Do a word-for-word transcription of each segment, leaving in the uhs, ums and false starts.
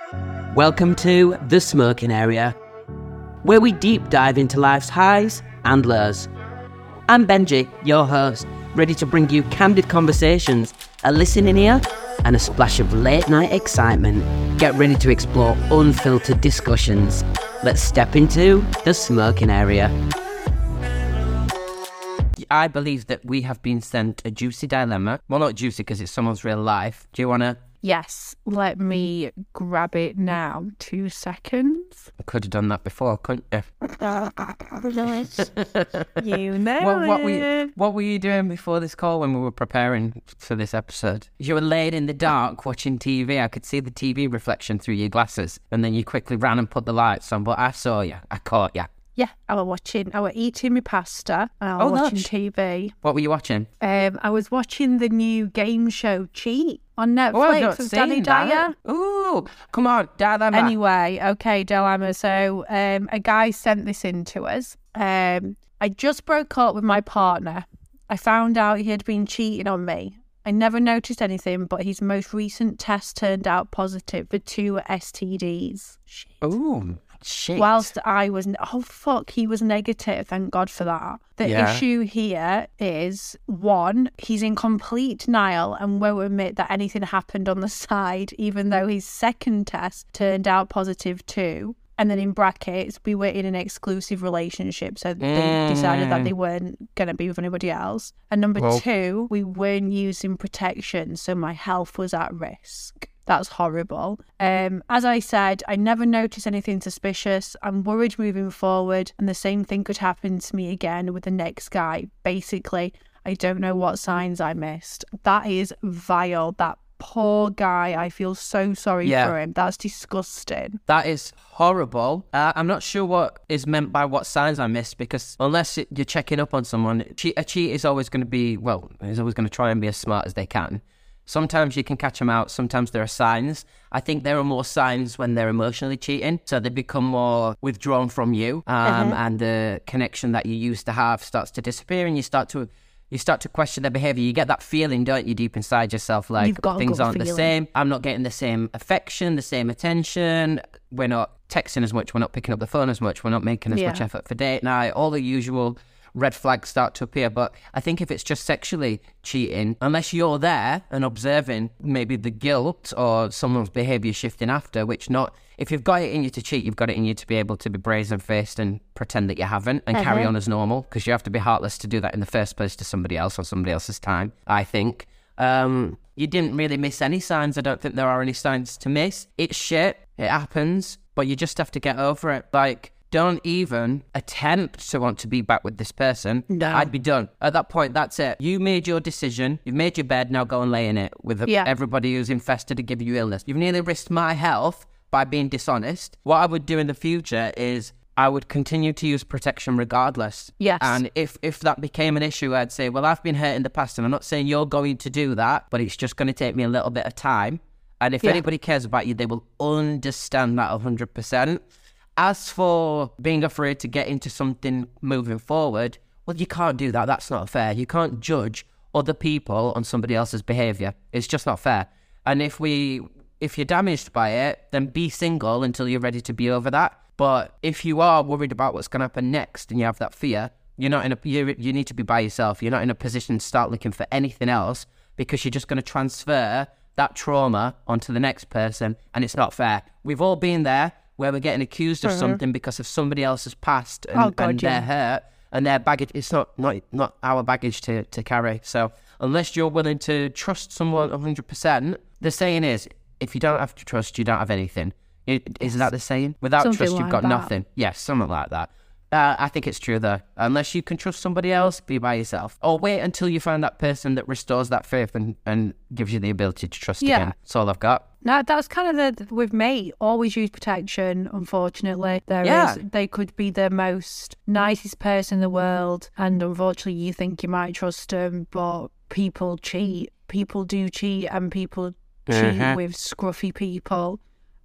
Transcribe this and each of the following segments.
Welcome to The Smoking Area, where we deep dive into life's highs and lows. I'm Benji, your host, ready to bring you candid conversations, a listening ear, and a splash of late-night excitement. Get ready to explore unfiltered discussions. Let's step into The Smoking Area. I believe that we have been sent a juicy dilemma. Well, not juicy because it's someone's real life. Do you want to... Yes, let me grab it now. Two seconds. I could have done that before, couldn't you? You know what, what, it. were you, what were you doing before this call when we were preparing for this episode? You were laid in the dark watching T V. I could see the T V reflection through your glasses. And then you quickly ran and put the lights on. But I saw you. I caught you. Yeah, I was watching, I was eating my pasta and I was Oh, watching gosh. T V. What were you watching? Um, I was watching the new game show Cheat on Netflix Oh, I've not with seen Danny Dyer. that. Ooh, come on, dilemma. Anyway, okay, dilemma. So um, a guy sent this in to us. Um, I just broke up with my partner. I found out he had been cheating on me. I never noticed anything, but his most recent test turned out positive for two S T Ds. Shit. Ooh, shit. Whilst I was, oh fuck, he was negative. Thank God for that. The Yeah. issue here is, one, he's in complete denial and won't admit that anything happened on the side, even though his second test turned out positive too. And then in brackets, we were in an exclusive relationship, so they Mm. decided that they weren't going to be with anybody else. And number Well- two, we weren't using protection, so my health was at risk. That's horrible. Um, as I said, I never noticed anything suspicious. I'm worried moving forward, and the same thing could happen to me again with the next guy. Basically, I don't know what signs I missed. That is vile. That poor guy. I feel so sorry Yeah. for him. That's disgusting. That is horrible. Uh, I'm not sure what is meant by what signs I missed, because unless it, you're checking up on someone, cheat, a cheat is always going to be, well, is always going to try and be as smart as they can. Sometimes you can catch them out. Sometimes there are signs. I think there are more signs when they're emotionally cheating. So they become more withdrawn from you, um, Uh-huh. and the connection that you used to have starts to disappear, and you start to you start to question their behavior. You get that feeling, don't you, deep inside yourself, like You've got a things gut aren't the feeling. same. I'm not getting the same affection, the same attention. We're not texting as much. We're not picking up the phone as much. We're not making as Yeah. much effort for date night. All the usual red flags start to appear. But I think if it's just sexually cheating, unless you're there and observing maybe the guilt or someone's behaviour shifting after, which not, if you've got it in you to cheat, you've got it in you to be able to be brazen-faced and pretend that you haven't and carry Uh-huh. on as normal, because you have to be heartless to do that in the first place to somebody else on somebody else's time, I think. Um, you didn't really miss any signs. I don't think there are any signs to miss. It's shit. It happens. But you just have to get over it. Like, don't even attempt to want to be back with this person. No. I'd be done. At that point, that's it. You made your decision. You've made your bed. Now go and lay in it with Yeah. everybody who's infested to give you illness. You've nearly risked my health by being dishonest. What I would do in the future is I would continue to use protection regardless. Yes. And if, if that became an issue, I'd say, well, I've been hurt in the past, and I'm not saying you're going to do that, but it's just going to take me a little bit of time. And if Yeah. anybody cares about you, they will understand that one hundred percent. As for being afraid to get into something moving forward, well, you can't do that. That's not fair. You can't judge other people on somebody else's behaviour. It's just not fair. And if we, if you're damaged by it, then be single until you're ready to be over that. But if you are worried about what's going to happen next and you have that fear, you're not in a, you you need to be by yourself. You're not in a position to start looking for anything else, because you're just going to transfer that trauma onto the next person, and it's not fair. We've all been there, where we're getting accused of Mhm. something because of somebody else's past, and, Oh, God, and yeah. they're hurt, and their baggage, it's not, not, not our baggage to, to carry. So unless you're willing to trust someone one hundred percent, the saying is, if you don't have to trust, you don't have anything. It, isn't that the saying? Without Something trust, you've like got that. nothing. Yes, something like that. Uh, I think it's true, though. Unless you can trust somebody else, be by yourself. Or wait until you find that person that restores that faith and, and gives you the ability to trust Yeah. again. That's all I've got. No, that's kind of the, with me, always use protection, unfortunately. There Yeah. is, they could be the most nicest person in the world, and unfortunately you think you might trust them, but people cheat. People do cheat, and people cheat Mhm. with scruffy people.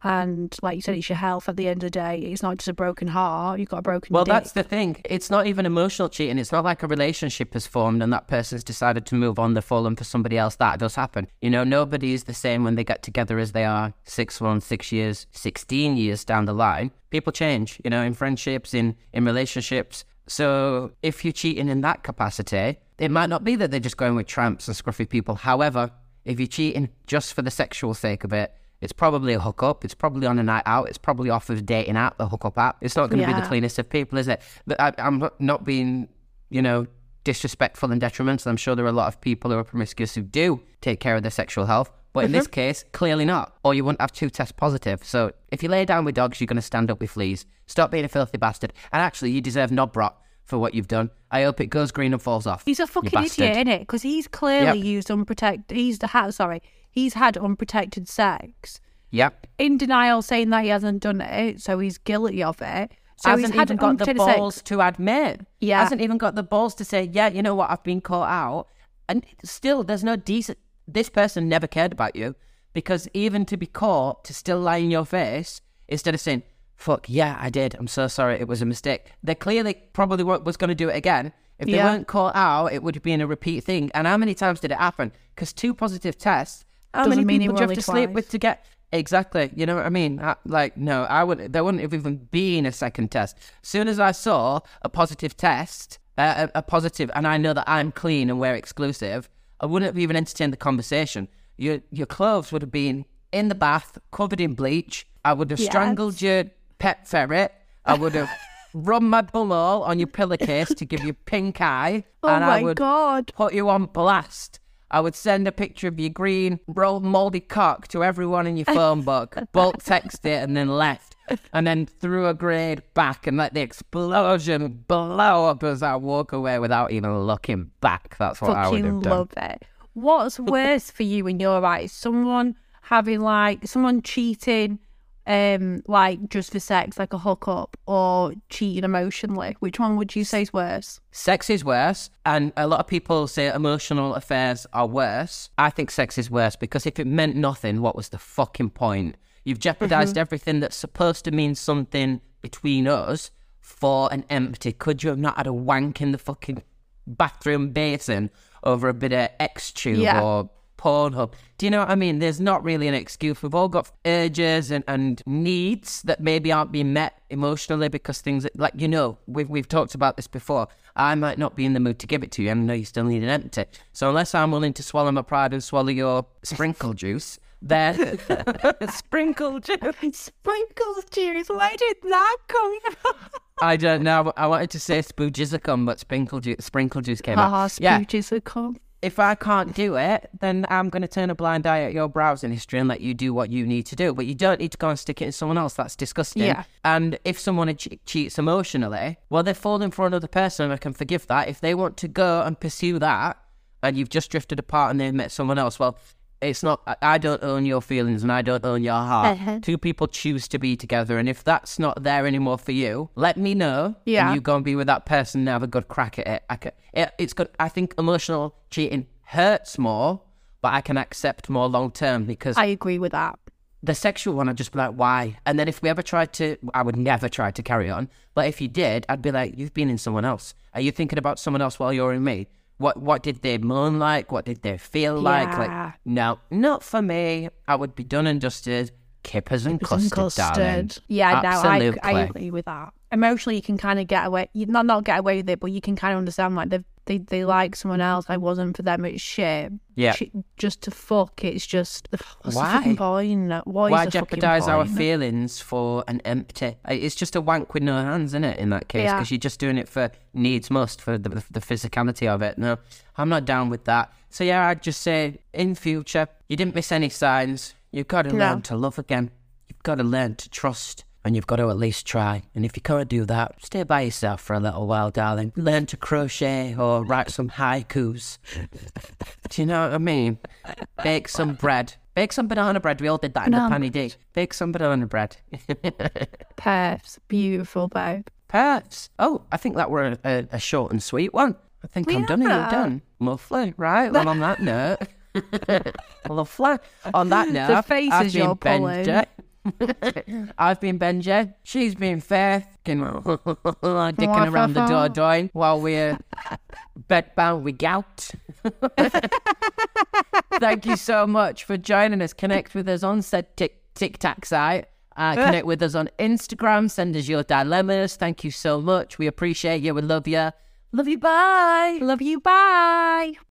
And like you said, it's your health at the end of the day. It's not just a broken heart. You've got a broken Well, dick. that's the thing. It's not even emotional cheating. It's not like a relationship has formed and that person's decided to move on, they've fallen for somebody else. That does happen. You know, nobody is the same when they get together as they are six months, six years, sixteen years down the line. People change, you know, in friendships, in, in relationships. So if you're cheating in that capacity, it might not be that they're just going with tramps and scruffy people. However, if you're cheating just for the sexual sake of it, it's probably a hookup. It's probably on a night out. It's probably off of a dating app, a hookup app. It's not going to Yeah. be the cleanest of people, is it? But I, I'm not- not being, you know, disrespectful and detrimental. I'm sure there are a lot of people who are promiscuous who do take care of their sexual health. But in this case, clearly not. Or you wouldn't have two tests positive. So if you lay down with dogs, you're going to stand up with fleas. Stop being a filthy bastard. And actually, you deserve Nobrot for what you've done. I hope it goes green and falls off. He's a you fucking bastard. idiot, innit? Because he's clearly Yep. used unprotected. He's the ha- sorry. He's had unprotected sex. Yep. In denial, saying that he hasn't done it, so he's guilty of it. So Hasn't he's had even got the unprotected sex. balls to admit. Yeah. Hasn't even got the balls to say, yeah, you know what, I've been caught out. And still, there's no decent... This person never cared about you, because even to be caught, to still lie in your face, instead of saying, fuck, yeah, I did, I'm so sorry, it was a mistake. They clearly probably wa- was going to do it again. If they Yeah. weren't caught out, it would have been a repeat thing. And how many times did it happen? Because two positive tests, how Doesn't many mean it people do you have only to sleep twice. with to get... Exactly, you know what I mean? I, like, no, I would. There wouldn't have even been a second test. As soon as I saw a positive test, uh, a, a positive, and I know that I'm clean and we're exclusive, I wouldn't have even entertained the conversation. Your your clothes would have been in the bath, covered in bleach. I would have Yes. strangled your pet ferret. I would have rubbed my bumhole on your pillowcase to give you pink eye, Oh and my I would God. put you on blast. I would send a picture of your green, rolled mouldy cock to everyone in your phone book, bulk text it, and then left. And then threw a grade back and let the explosion blow up as I walk away without even looking back. That's what I would have Fucking done. love it. What's worse for you in your eyes? Someone having like, someone cheating um, like just for sex, like a hookup, or cheating emotionally? Which one would you say is worse? Sex is worse, and a lot of people say emotional affairs are worse. I think sex is worse because if it meant nothing, what was the fucking point? You've jeopardized Mm-hmm. everything that's supposed to mean something between us for an empty. Could you have not had a wank in the fucking bathroom basin over a bit of X-Tube Yeah. or Pornhub? Do you know what I mean? There's not really an excuse. We've all got urges and, and needs that maybe aren't being met emotionally because things like, you know, we've, we've talked about this before. I might not be in the mood to give it to you, and I know you still need an empty. So unless I'm willing to swallow my pride and swallow your sprinkle juice, then sprinkle juice. Sprinkle juice. Where did that come from? I don't know. I wanted to say spoojizzacum, but sprinkle juice, sprinkle juice came out. Ah, Yeah. spooches have come. If I can't do it, then I'm going to turn a blind eye at your browsing history and let you do what you need to do. But you don't need to go and stick it in someone else. That's disgusting. Yeah. And if someone che- cheats emotionally, well, they're falling for another person. I can forgive that. If they want to go and pursue that, and you've just drifted apart and they've met someone else, well, it's not, I- I don't own your feelings and I don't own your heart. Uh-huh. Two people choose to be together. And if that's not there anymore for you, let me know. Yeah. And you go and be with that person and have a good crack at it. I can, it it's good. I think emotional cheating hurts more, but I can accept more long term because I agree with that. the sexual one, I'd just be like, why? And then if we ever tried to, I would never try to carry on. But if you did, I'd be like, you've been in someone else. Are you thinking about someone else while you're in me? What what did they moan like? What did they feel like? Yeah. Like, no, not for me. I would be done and dusted. Kippers and custard, darling. Yeah, no, Absolutely. I, I agree with that. Emotionally, you can kind of get away, you not not get away with it, but you can kind of understand like they they they like someone else. I wasn't for them. It's shit. Yeah. Sh- just to fuck. It's just what's Why? the fucking point? What is Why the fucking jeopardize our point? feelings for an empty? Uh, It's just a wank with no hands, isn't it? In that case, Yeah. because you're just doing it for needs must, for the, the physicality of it. No, I'm not down with that. So yeah, I'd just say in future, you didn't miss any signs. You've got to No. learn to love again. You've got to learn to trust. And you've got to at least try. And if you can't do that, stay by yourself for a little while, darling. Learn to crochet or write some haikus. Do you know what I mean? Bake some bread. Bake some banana bread. We all did that in Banana the Panny D. Bake some banana bread. Perfs, beautiful, babe. Perfs. Oh, I think that were a, a, a short and sweet one. I think I'm done. Are you Yeah. done? Lovely. Right. Well, on that note, lovely. On that note, The faces I've been you're Ben pulling. J. I've been Benji. She's been Faith. Dicking around the door doing while we're bedbound with gout. Thank you so much for joining us. Connect with us on said Tic Tic Tac site. Uh, connect with us on Instagram. Send us your dilemmas. Thank you so much. We appreciate you. We love you. Love you. Bye. Love you. Bye.